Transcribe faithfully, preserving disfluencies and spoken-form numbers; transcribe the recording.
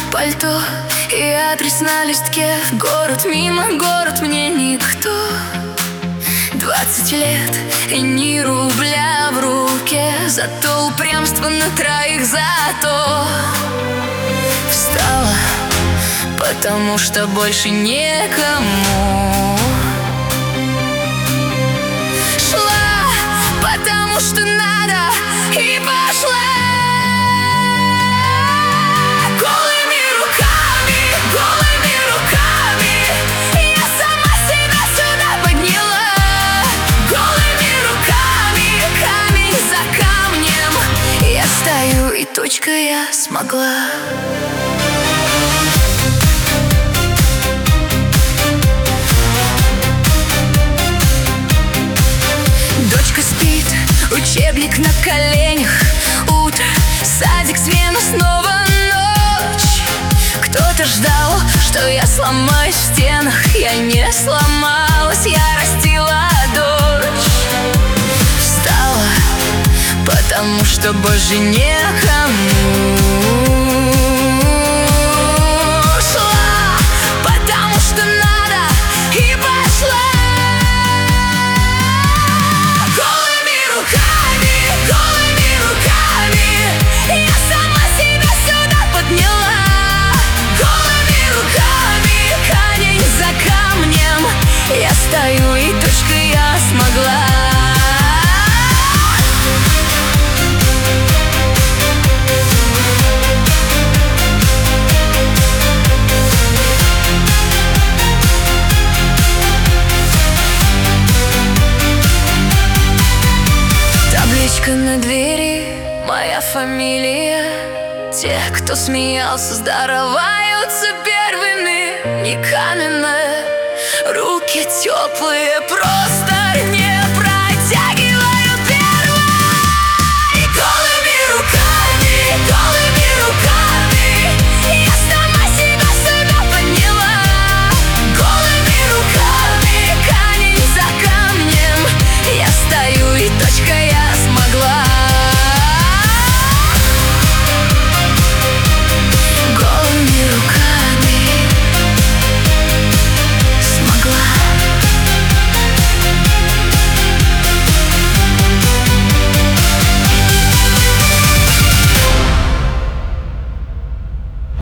пальто и адрес на листке. Город мимо, город мне никто. Двадцать лет и ни рубля в руке, зато упрямство на троих, зато встала, потому что больше некому. Шла, потому что надо, и пошла. Голыми руками, голыми руками я сама себя сюда подняла. Голыми руками, камень за камнем я стою, и точка я смогла. Дочка спит, учебник на коленях. Утро, садик, смена, снова ночь. Кто-то ждал, что я сломаюсь в стенах. Я не сломалась, я растила дочь. Встала, потому что больше некому. Шла, потому что надо, и пошла. Я стою, и точка я смогла. Табличка на двери, моя фамилия. Те, кто смеялся, здороваются первыми. Не каменная, руки теплые, просто